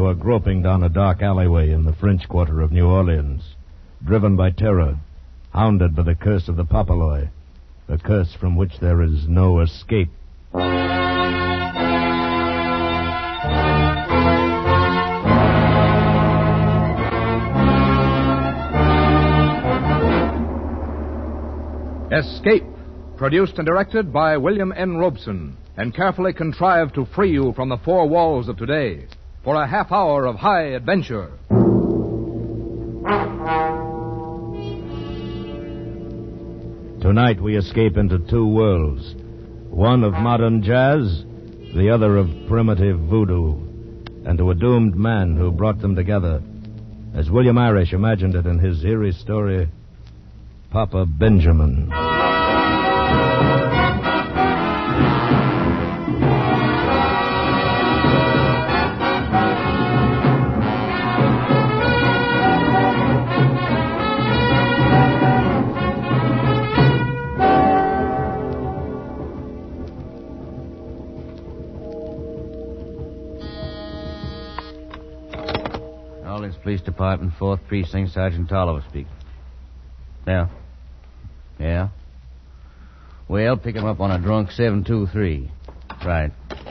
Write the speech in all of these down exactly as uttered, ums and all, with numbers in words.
who are groping down a dark alleyway in the French Quarter of New Orleans, driven by terror, hounded by the curse of the Papaloy, a curse from which there is no escape. Escape, produced and directed by William N. Robeson, and carefully contrived to free you from the four walls of today for a half hour of high adventure. Tonight we escape into two worlds, one of modern jazz, the other of primitive voodoo, and to a doomed man who brought them together, as William Irish imagined it in his eerie story, Papa Benjamin. Orleans Police Department, fourth Precinct, Sergeant Tolliver speaking. Yeah. Yeah? Well, pick him up on a drunk seven two three. Right.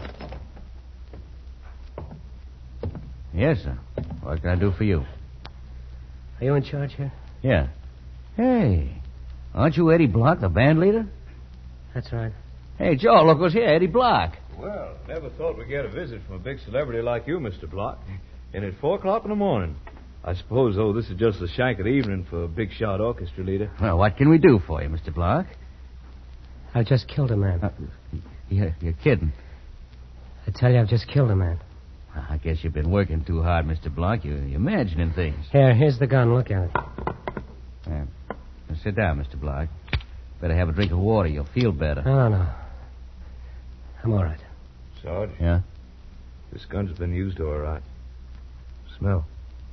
Yes, sir. What can I do for you? Are you in charge here? Yeah. Hey, aren't you Eddie Block, the band leader? That's right. Hey, Joe, look who's here, Eddie Block. Well, never thought we'd get a visit from a big celebrity like you, Mister Block. And at four o'clock in the morning. I suppose, though, this is just the shank of the evening for a big shot orchestra leader. Well, what can we do for you, Mister Block? I just killed a man. Uh, you're, you're kidding. I tell you, I've just killed a man. I guess you've been working too hard, Mister Block. You're, you're imagining things. Here, here's the gun. Look at it. Yeah. Now, sit down, Mister Block. Better have a drink of water. You'll feel better. No, no. I'm all right. Sarge? Yeah? This gun's been used all right. Smell.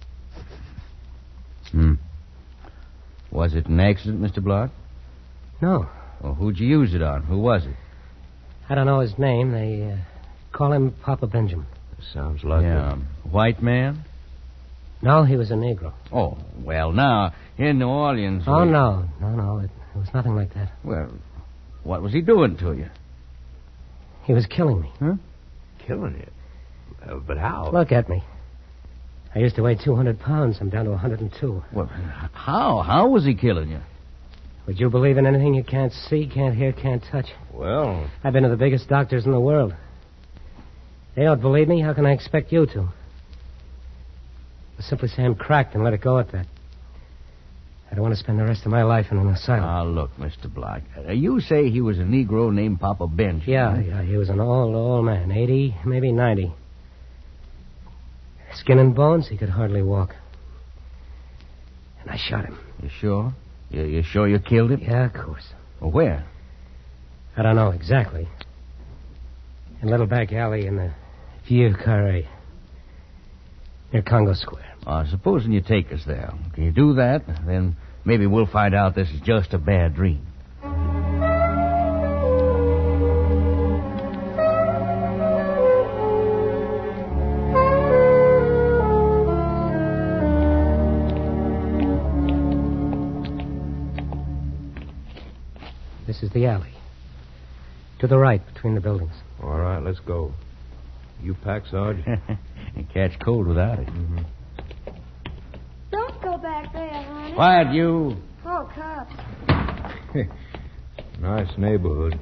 Hmm. Was it an accident, Mister Block? No. Well, who'd you use it on? Who was it? I don't know his name. They uh, call him Papa Benjamin. Sounds like yeah. a... White man? No, he was a Negro. Oh, well, now, in New Orleans... Oh, we... no. No, no. It, it was nothing like that. Well, what was he doing to you? He was killing me. Huh? Killing you? Uh, but how? Look at me. I used to weigh two hundred pounds. I'm down to one hundred two. Well, how? How was he killing you? Would you believe in anything you can't see, can't hear, can't touch? Well... I've been to the biggest doctors in the world. They don't believe me. How can I expect you to? I'll simply say I'm cracked and let it go at that. I don't want to spend the rest of my life in an asylum. Ah, look, Mister Block. Uh, you say he was a Negro named Papa Benjamin. Yeah, yeah. He was an old, old man. eighty, maybe ninety. Skin and bones, he could hardly walk. And I shot him. You sure? You, you sure you killed him? Yeah, of course. Well, where? I don't know exactly. In a little back alley in the Vieux Carré. Near Congo Square. Uh, supposing you take us there. Can you do that? Then maybe we'll find out this is just a bad dream. This is the alley. To the right, between the buildings. All right, let's go. You pack, Sarge? You catch cold without it. Mm-hmm. Don't go back there, honey. Quiet, you. Oh, cops. Nice neighborhood.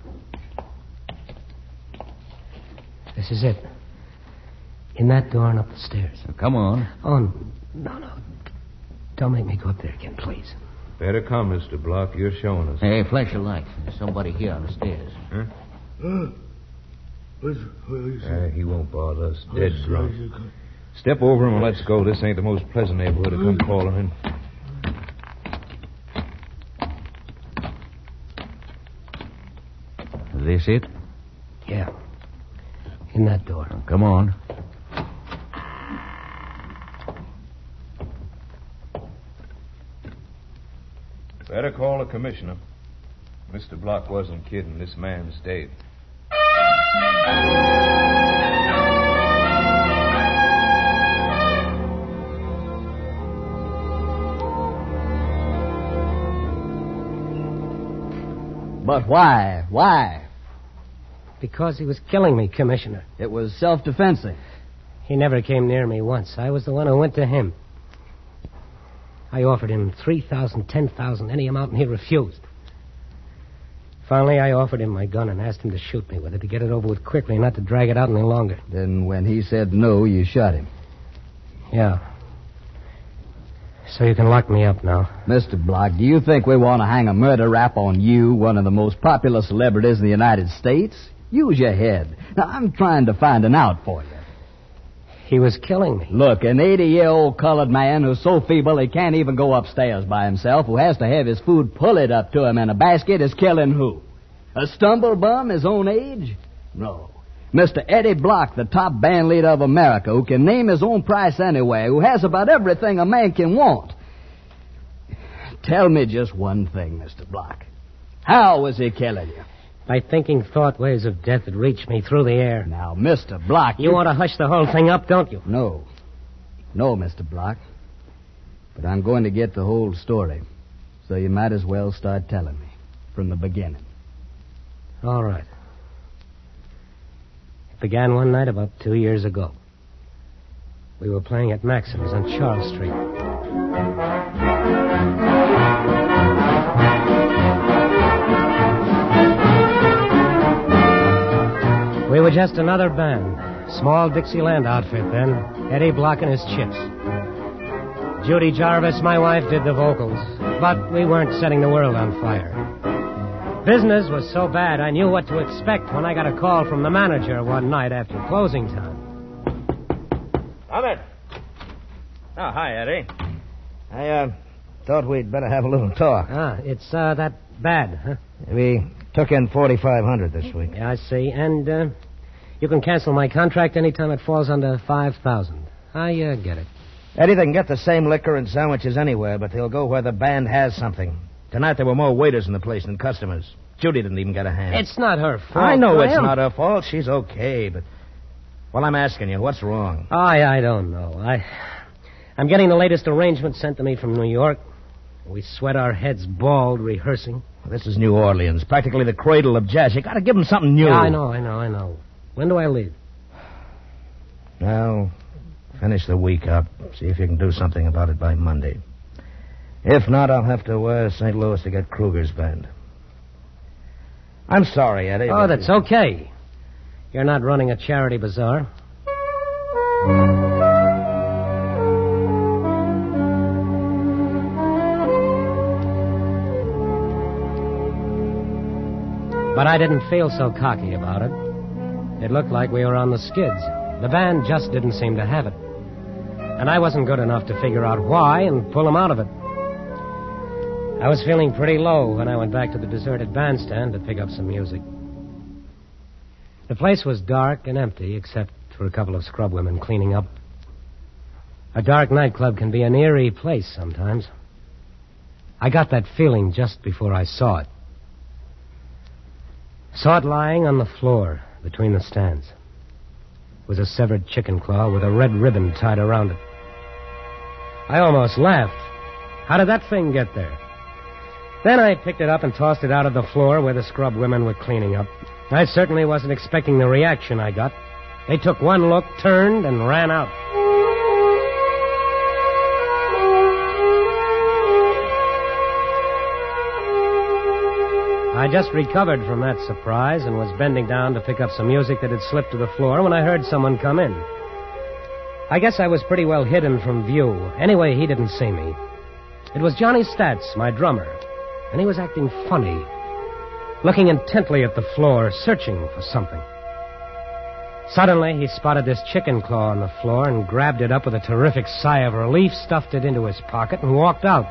This is it. In that door and up the stairs. Now, come on. Oh, no, no. Don't make me go up there again, please. Better come, Mister Block. You're showing us. Hey, flash your light. There's somebody here on the stairs. Huh? Uh, what's, what is Uh, he won't bother us. Dead drunk. Step over him and let's go. This ain't the most pleasant neighborhood to come calling in. Is this it? Yeah. In that door. Now, come on. Better call the commissioner. Mister Block wasn't kidding. This man's dead. But why? Why? Because he was killing me, Commissioner. It was self-defense. He never came near me once. I was the one who went to him. I offered him three thousand, ten thousand, any amount, and he refused. Finally, I offered him my gun and asked him to shoot me with it to get it over with quickly and not to drag it out any longer. Then when he said no, you shot him. Yeah. So you can lock me up now. Mister Block, do you think we want to hang a murder rap on you, one of the most popular celebrities in the United States? Use your head. Now, I'm trying to find an out for you. He was killing me. Look, an eighty-year-old colored man who's so feeble he can't even go upstairs by himself, who has to have his food pulled up to him in a basket, is killing who? A stumble bum his own age? No. Mister Eddie Block, the top band leader of America, who can name his own price anywhere, who has about everything a man can want. Tell me just one thing, Mister Block. How was he killing you? By thinking thought waves of death that reached me through the air. Now, Mister Block... You, you want to hush the whole thing up, don't you? No. No, Mister Block. But I'm going to get the whole story. So you might as well start telling me. From the beginning. All right. It began one night about two years ago. We were playing at Maxim's on Charles Street. We were just another band. Small Dixieland outfit then. Eddie Block and his chips. Judy Jarvis, my wife, did the vocals. But we weren't setting the world on fire. Business was so bad I knew what to expect when I got a call from the manager one night after closing time. Come in. Oh, hi, Eddie. I, uh, thought we'd better have a little talk. Ah, it's, uh, that bad, huh? We took in forty-five hundred this week. Yeah, I see. And, uh, you can cancel my contract anytime it falls under five thousand. I, uh, get it. Eddie, they can get the same liquor and sandwiches anywhere, but they'll go where the band has something. Tonight there were more waiters in the place than customers. Judy didn't even get a hand. It's not her fault. I know Graham. It's not her fault. She's okay, but... Well, I'm asking you, what's wrong? Oh, I, I don't know. I, I'm getting the latest arrangement sent to me from New York. We sweat our heads bald rehearsing. Well, this is New Orleans, practically the cradle of jazz. You gotta give them something new. Yeah, I know, I know, I know. When do I leave? Well, finish the week up. See if you can do something about it by Monday. If not, I'll have to uh, Saint Louis to get Kruger's band. I'm sorry, Eddie. Oh, that's okay. You're not running a charity bazaar. But I didn't feel so cocky about it. It looked like we were on the skids. The band just didn't seem to have it. And I wasn't good enough to figure out why and pull them out of it. I was feeling pretty low when I went back to the deserted bandstand to pick up some music. The place was dark and empty, except for a couple of scrub women cleaning up. A dark nightclub can be an eerie place sometimes. I got that feeling just before I saw it. Saw it lying on the floor between the stands. It was a severed chicken claw with a red ribbon tied around it. I almost laughed. How did that thing get there? Then I picked it up and tossed it out of the floor where the scrub women were cleaning up. I certainly wasn't expecting the reaction I got. They took one look, turned, and ran out. I just recovered from that surprise and was bending down to pick up some music that had slipped to the floor when I heard someone come in. I guess I was pretty well hidden from view. Anyway, he didn't see me. It was Johnny Stats, my drummer, and he was acting funny, looking intently at the floor, searching for something. Suddenly, he spotted this chicken claw on the floor and grabbed it up with a terrific sigh of relief, stuffed it into his pocket, and walked out.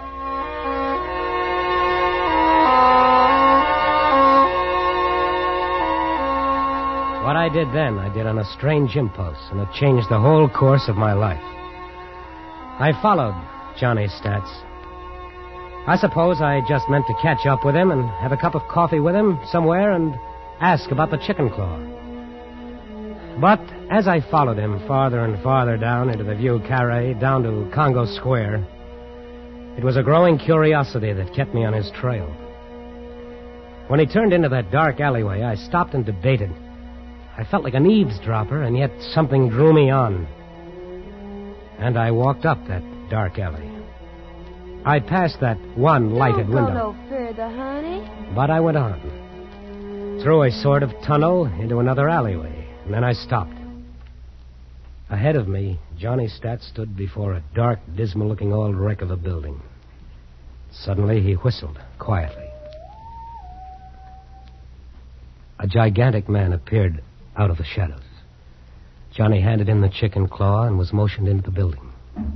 What I did then, I did on a strange impulse, and it changed the whole course of my life. I followed Johnny Stats. I suppose I just meant to catch up with him and have a cup of coffee with him somewhere and ask about the chicken claw. But as I followed him farther and farther down into the Vieux Carré, down to Congo Square, it was a growing curiosity that kept me on his trail. When he turned into that dark alleyway, I stopped and debated. I felt like an eavesdropper, and yet something drew me on. And I walked up that dark alley. I passed that one lighted Don't go window. no further, honey. But I went on. Through a sort of tunnel into another alleyway, and then I stopped. Ahead of me, Johnny Stat stood before a dark, dismal-looking old wreck of a building. Suddenly, he whistled, quietly. A gigantic man appeared out of the shadows. Johnny handed him the chicken claw and was motioned into the building.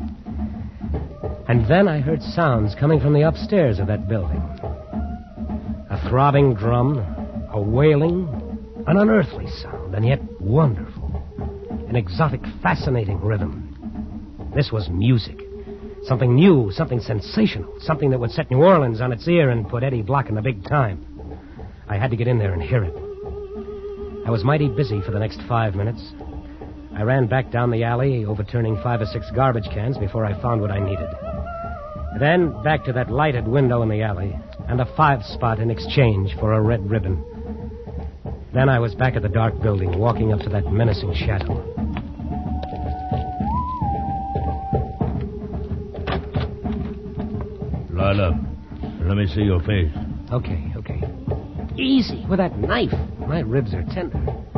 And then I heard sounds coming from the upstairs of that building. A throbbing drum, a wailing, an unearthly sound, and yet wonderful. An exotic, fascinating rhythm. This was music. Something new, something sensational, something that would set New Orleans on its ear and put Eddie Block in the big time. I had to get in there and hear it. I was mighty busy for the next five minutes. I ran back down the alley, overturning five or six garbage cans before I found what I needed. Then back to that lighted window in the alley, and a five spot in exchange for a red ribbon. Then I was back at the dark building, walking up to that menacing shadow. Light up. Let me see your face. Okay, okay. Easy, with that knife. My ribs are tender.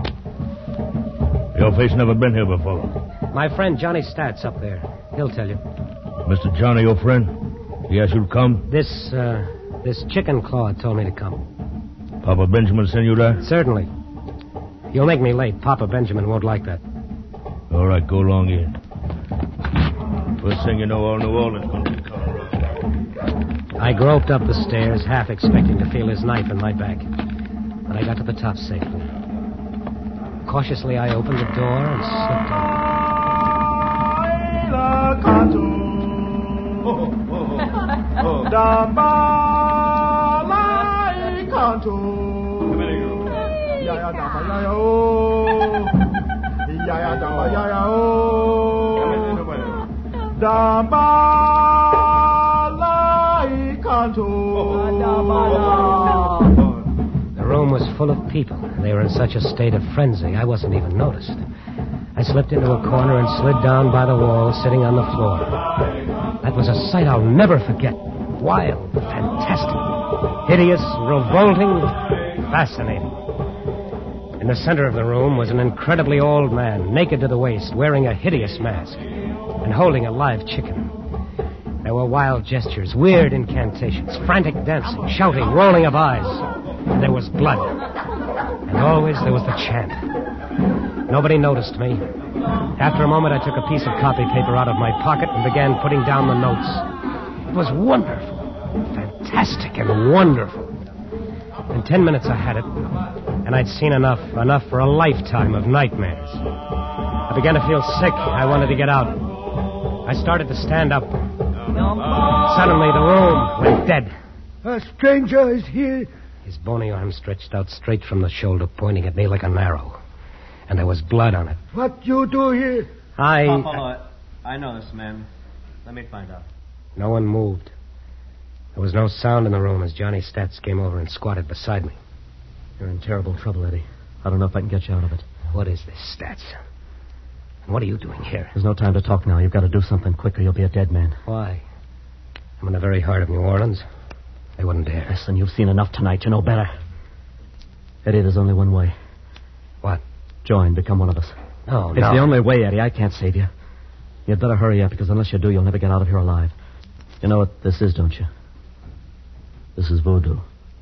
Your face never been here before. My friend Johnny Stat's up there. He'll tell you. Mister Johnny, your friend? He asked you to come? This, uh, this chicken claw told me to come. Papa Benjamin sent you there? Certainly. You'll make me late. Papa Benjamin won't like that. All right, go along in. First thing you know, all New Orleans going to be coming around. I groped up the stairs, half expecting to feel his knife in my back. But I got to the top safely. Cautiously, I opened the door and slipped The room was full of people. They were in such a state of frenzy, I wasn't even noticed. I slipped into a corner and slid down by the wall, sitting on the floor. That was a sight I'll never forget. Wild, fantastic, hideous, revolting, fascinating. In the center of the room was an incredibly old man, naked to the waist, wearing a hideous mask, and holding a live chicken. There were wild gestures, weird incantations, frantic dancing, shouting, rolling of eyes. And there was blood. And always there was the chant. Nobody noticed me. After a moment, I took a piece of copy paper out of my pocket and began putting down the notes. It was wonderful, fantastic and wonderful. In ten minutes, I had it, and I'd seen enough, enough for a lifetime of nightmares. I began to feel sick. I wanted to get out. I started to stand up. Suddenly, the room went dead. A stranger is here. His bony arm stretched out straight from the shoulder, pointing at me like an arrow. And there was blood on it. What you do here? I... Oh, I know this man. Let me find out. No one moved. There was no sound in the room as Johnny Stats came over and squatted beside me. You're in terrible trouble, Eddie. I don't know if I can get you out of it. What is this, Stats? And what are you doing here? There's no time to talk now. You've got to do something quick or you'll be a dead man. Why? I'm in the very heart of New Orleans. They wouldn't dare. Listen, you've seen enough tonight. You know better. Eddie, there's only one way. What? Join. Become one of us. No, It's no. the only way, Eddie. I can't save you. You'd better hurry up, because unless you do, you'll never get out of here alive. You know what this is, don't you? This is voodoo.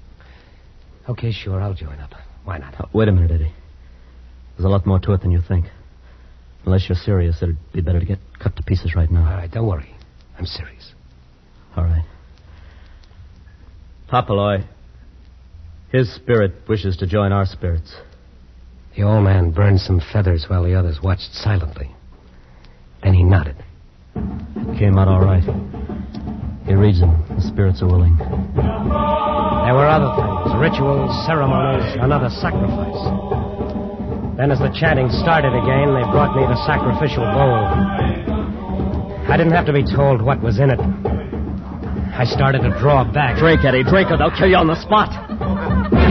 Okay, sure, I'll join up. Why not? Uh, wait a minute, Eddie. There's a lot more to it than you think. Unless you're serious, it'd be better to get cut to pieces right now. All right, don't worry. I'm serious. All right. Papaloy. His spirit wishes to join our spirits. The old man burned some feathers while the others watched silently. Then he nodded. It came out all right. He reads them. The spirits are willing. There were other things, rituals, ceremonies, another sacrifice. Then as the chanting started again, they brought me the sacrificial bowl. I didn't have to be told what was in it. I started to draw back. Drink, Eddie. Drink or they'll kill you on the spot.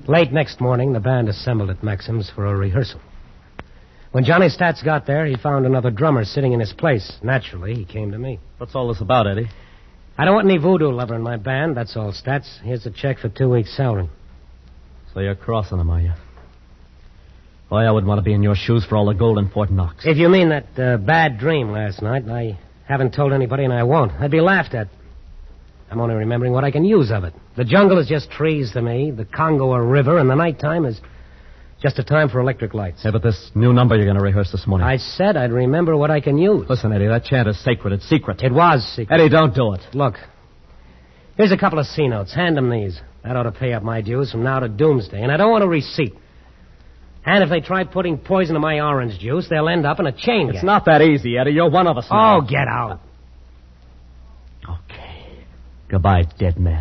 Late next morning, the band assembled at Maxim's for a rehearsal. When Johnny Stats got there, he found another drummer sitting in his place. Naturally, he came to me. What's all this about, Eddie? I don't want any voodoo lover in my band, that's all, Stats. Here's a check for two weeks' salary. So you're crossing him, are you? Boy, I wouldn't want to be in your shoes for all the gold in Fort Knox. If you mean that uh, bad dream last night, I haven't told anybody and I won't. I'd be laughed at. I'm only remembering what I can use of it. The jungle is just trees to me, the Congo a river, and the nighttime is just a time for electric lights. Hey, but this new number you're going to rehearse this morning. I said I'd remember what I can use. Listen, Eddie, that chant is sacred. It's secret. It was secret. Eddie, don't do it. Look, here's a couple of C notes. Hand them these. That ought to pay up my dues from now to doomsday. And I don't want a receipt. And if they try putting poison in my orange juice, they'll end up in a chain gang. It's not that easy, Eddie. You're one of us now. Oh, get out. Okay. Goodbye, dead man.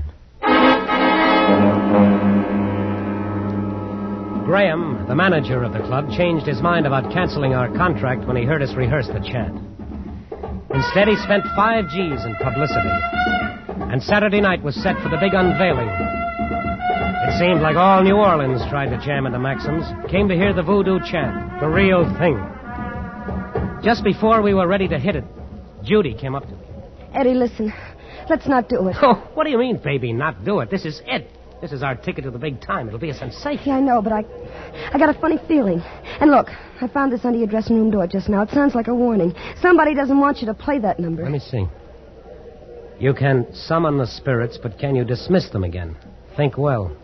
Graham, the manager of the club, changed his mind about canceling our contract when he heard us rehearse the chant. Instead, he spent five G's in publicity. And Saturday night was set for the big unveiling. It seemed like all New Orleans tried to jam into Maxim's, came to hear the voodoo chant, the real thing. Just before we were ready to hit it, Judy came up to me. Eddie, listen. Let's not do it. Oh, what do you mean, baby, not do it? This is it. This is our ticket to the big time. It'll be a sensation. Yeah, I know, but I I got a funny feeling. And look, I found this under your dressing room door just now. It sounds like a warning. Somebody doesn't want you to play that number. Let me see. You can summon the spirits, but can you dismiss them again? Think well.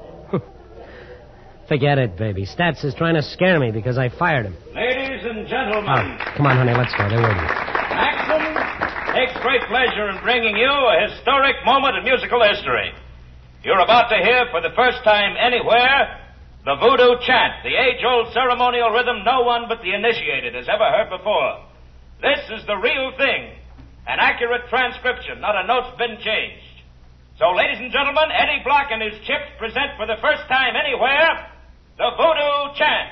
Forget it, baby. Stats is trying to scare me because I fired him. Ladies and gentlemen. Oh, come on, honey, let's go. They're waiting. Maxim takes great pleasure in bringing you a historic moment in musical history. You're about to hear for the first time anywhere the voodoo chant, the age-old ceremonial rhythm no one but the initiated has ever heard before. This is the real thing, an accurate transcription, not a note's been changed. So, ladies and gentlemen, Eddie Block and his Chips present for the first time anywhere the voodoo chant.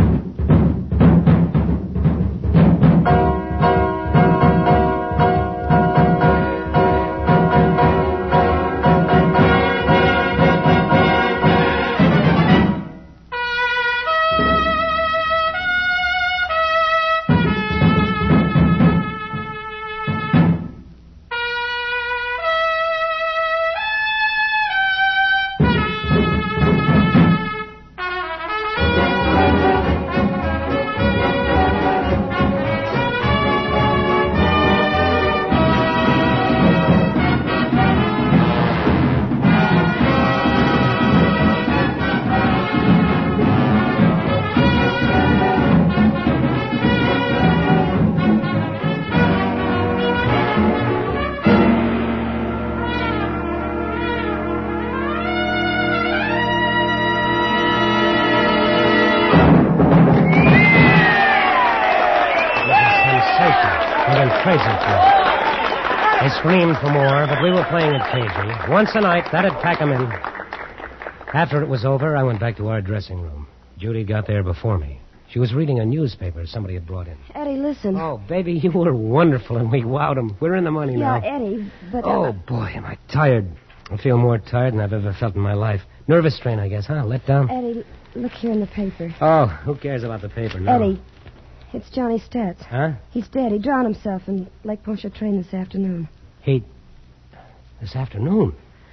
They screamed for more, but we were playing it cagey. Once a night, that'd pack 'em in. After it was over, I went back to our dressing room. Judy got there before me. She was reading a newspaper somebody had brought in. Eddie, listen. Oh, baby, you were wonderful, and we wowed 'em. We're in the money yeah, now. Yeah, Eddie, but... Uh, oh, boy, am I tired. I feel more tired than I've ever felt in my life. Nervous strain, I guess, huh? Let down? Eddie, look here in the paper. Oh, who cares about the paper now? Eddie, it's Johnny Stats. Huh? He's dead. He drowned himself in Lake Pontchartrain this afternoon. He... This afternoon?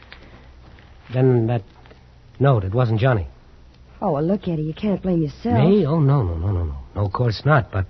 Then that note, it wasn't Johnny. Oh, well, look, Eddie, you can't blame yourself. Me? Oh, no, no, no, no, no. No, of course not, but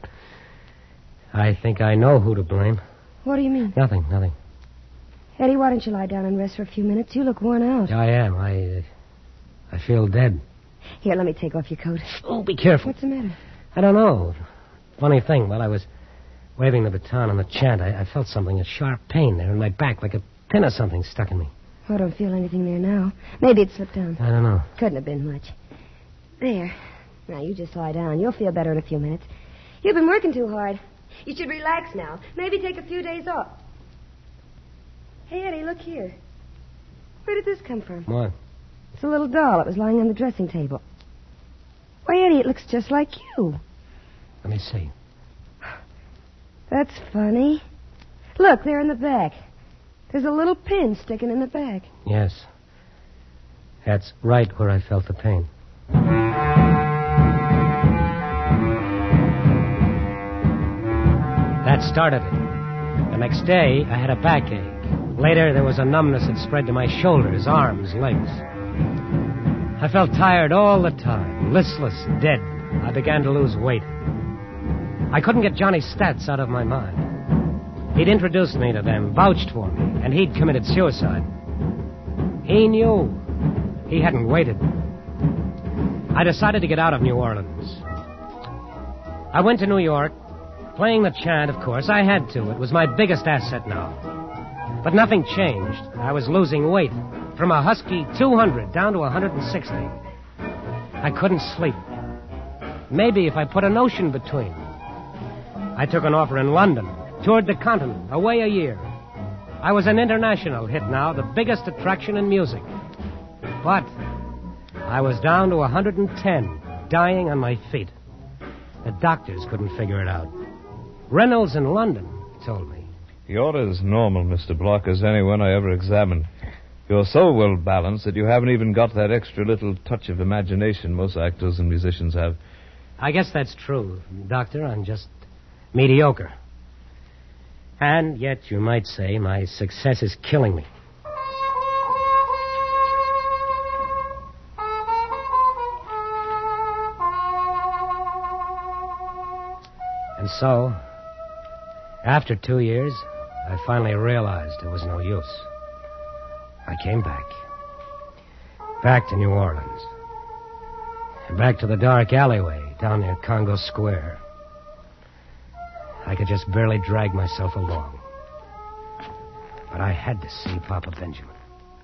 I think I know who to blame. What do you mean? Nothing, nothing. Eddie, why don't you lie down and rest for a few minutes? You look worn out. I am. I, uh, I feel dead. Here, let me take off your coat. Oh, be careful. What's the matter? I don't know. Funny thing, while I was waving the baton on the chant, I, I felt something, a sharp pain there in my back, like a pin or something stuck in me. I don't feel anything there now. Maybe it slipped down. I don't know. Couldn't have been much. There. Now, you just lie down. You'll feel better in a few minutes. You've been working too hard. You should relax now. Maybe take a few days off. Hey, Eddie, look here. Where did this come from? What? It's a little doll. It was lying on the dressing table. Why, Eddie, it looks just like you. Let me see. That's funny. Look, there in the back. There's a little pin sticking in the back. Yes. That's right where I felt the pain. That started it. The next day, I had a backache. Later, there was a numbness that spread to my shoulders, arms, legs. I felt tired all the time, listless, dead. I began to lose weight. I couldn't get Johnny Stats out of my mind. He'd introduced me to them, vouched for me, and he'd committed suicide. He knew. He hadn't waited. I decided to get out of New Orleans. I went to New York, playing the chant, of course. I had to. It was my biggest asset now. But nothing changed. I was losing weight. From a husky two hundred down to one hundred sixty. I couldn't sleep. Maybe if I put an ocean between. I took an offer in London, toured the continent, away a year. I was an international hit now, the biggest attraction in music. But I was down to one hundred ten, dying on my feet. The doctors couldn't figure it out. Reynolds in London told me. You're as normal, Mister Block, as anyone I ever examined. You're so well balanced that you haven't even got that extra little touch of imagination most actors and musicians have. I guess that's true, Doctor. I'm just mediocre. And yet, you might say, my success is killing me. And so, after two years, I finally realized it was no use. I came back. Back to New Orleans. Back to the dark alleyway down near Congo Square. I could just barely drag myself along. But I had to see Papa Benjamin.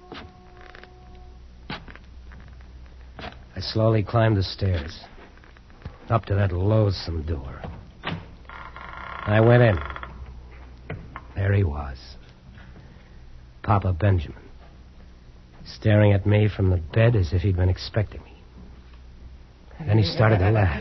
I slowly climbed the stairs, up to that loathsome door. I went in. There he was. Papa Benjamin. Staring at me from the bed as if he'd been expecting me. And then he started to laugh.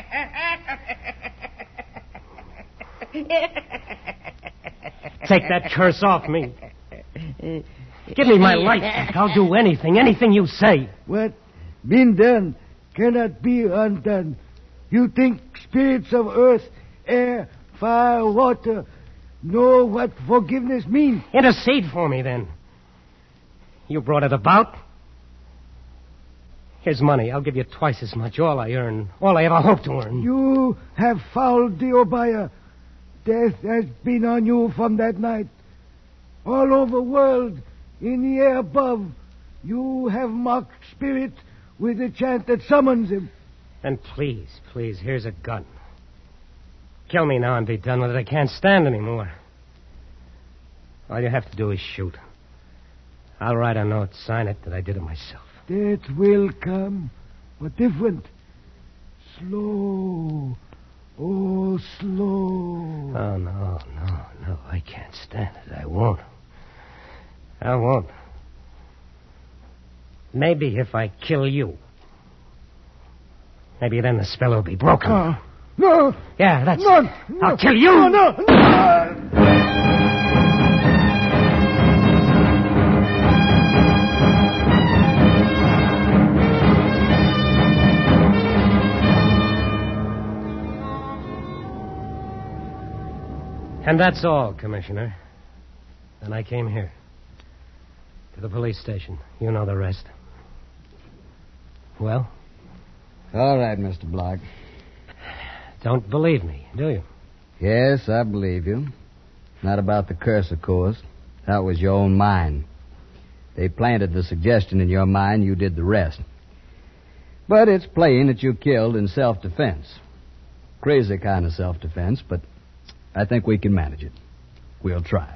Take that curse off me. Give me my life back. I'll do anything, anything you say. What been done cannot be undone. You think spirits of earth, air, fire, water know what forgiveness means? Intercede for me, then. You brought it about. Here's money. I'll give you twice as much. All I earn. All I ever hoped to earn. You have fouled the Obaya. Death has been on you from that night. All over the world, in the air above, you have mocked spirit with the chant that summons him. Then please, please, here's a gun. Kill me now and be done with it. I can't stand anymore. All you have to do is shoot. I'll write a note, sign it, that I did it myself. Death will come, but different. Slow. Oh, slow. Oh, no, no, no. I can't stand it. I won't. I won't. Maybe if I kill you. Maybe then the spell will be broken. Uh, no. Yeah, that's no, it. No, I'll kill you. No, no, no. And that's all, Commissioner. And I came here. To the police station. You know the rest. Well? All right, Mister Block. Don't believe me, do you? Yes, I believe you. Not about the curse, of course. That was your own mind. They planted the suggestion in your mind, you did the rest. But it's plain that you killed in self-defense. Crazy kind of self-defense, but I think we can manage it. We'll try.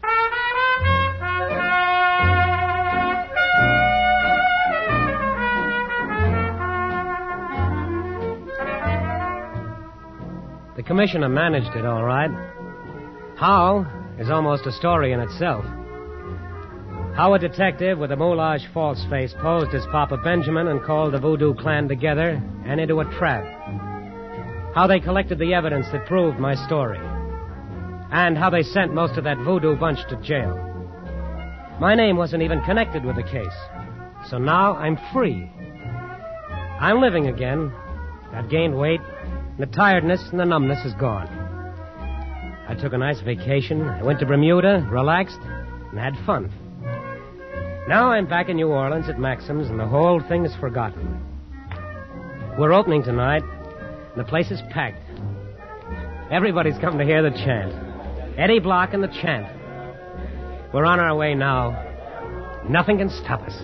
The commissioner managed it all right. How is almost a story in itself. How a detective with a moulage false face posed as Papa Benjamin and called the Voodoo clan together and into a trap. How they collected the evidence that proved my story. And how they sent most of that voodoo bunch to jail. My name wasn't even connected with the case. So now I'm free. I'm living again. I've gained weight. And the tiredness and the numbness is gone. I took a nice vacation. I went to Bermuda, relaxed, and had fun. Now I'm back in New Orleans at Maxim's, and the whole thing is forgotten. We're opening tonight, and the place is packed. Everybody's come to hear the chant. Eddie Block and the chant. We're on our way now. Nothing can stop us.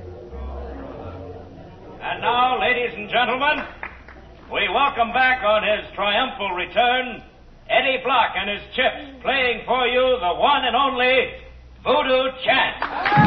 And now, ladies and gentlemen, we welcome back on his triumphal return Eddie Block and his Chips, playing for you the one and only Voodoo Chant.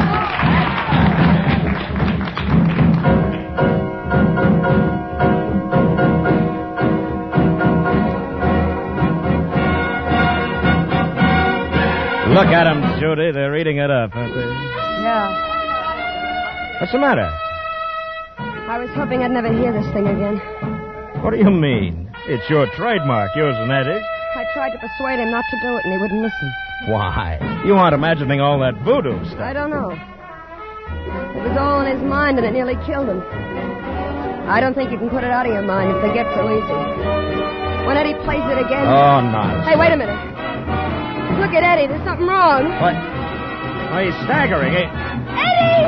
Look at them, Judy. They're eating it up, aren't they? Yeah. What's the matter? I was hoping I'd never hear this thing again. What do you mean? It's your trademark, yours and Eddie's. I tried to persuade him not to do it, and he wouldn't listen. Why? You aren't imagining all that voodoo stuff. I don't know. It was all in his mind, and it nearly killed him. I don't think you can put it out of your mind if they get so easy. When Eddie plays it again... Oh, nonsense. Hey, wait a minute. Look at Eddie. There's something wrong. What? Why, he's staggering. He... Eddie!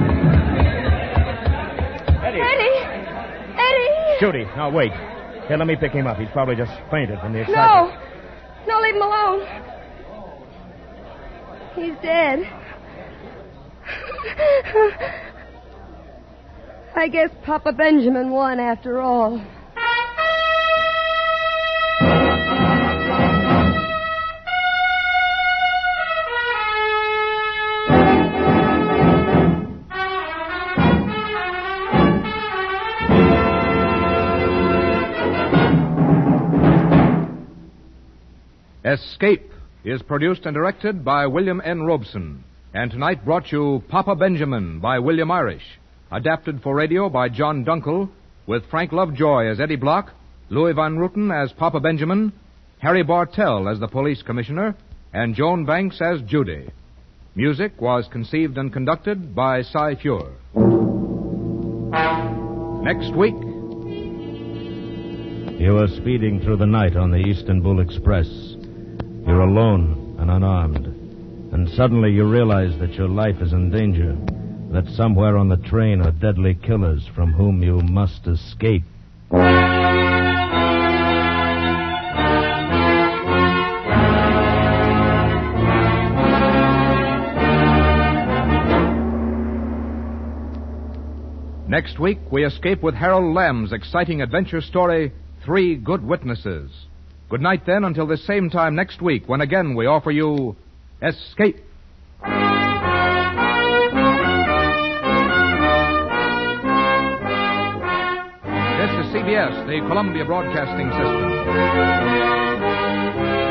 Eddie! Eddie! Eddie! Judy, now wait. Here, let me pick him up. He's probably just fainted from the No! excitement. No, leave him alone. He's dead. I guess Papa Benjamin won after all. Escape is produced and directed by William N. Robeson, and tonight brought you Papa Benjamin by William Irish, adapted for radio by John Dunkel, with Frank Lovejoy as Eddie Block, Louis Van Ruten as Papa Benjamin, Harry Bartell as the police commissioner, and Joan Banks as Judy. Music was conceived and conducted by Cy Feuer. Next week... You are speeding through the night on the Istanbul Express. You're alone and unarmed. And suddenly you realize that your life is in danger. That somewhere on the train are deadly killers from whom you must escape. Next week, we escape with Harold Lamb's exciting adventure story, Three Good Witnesses. Good night, then, until this same time next week, when again we offer you Escape. This is C B S, the Columbia Broadcasting System.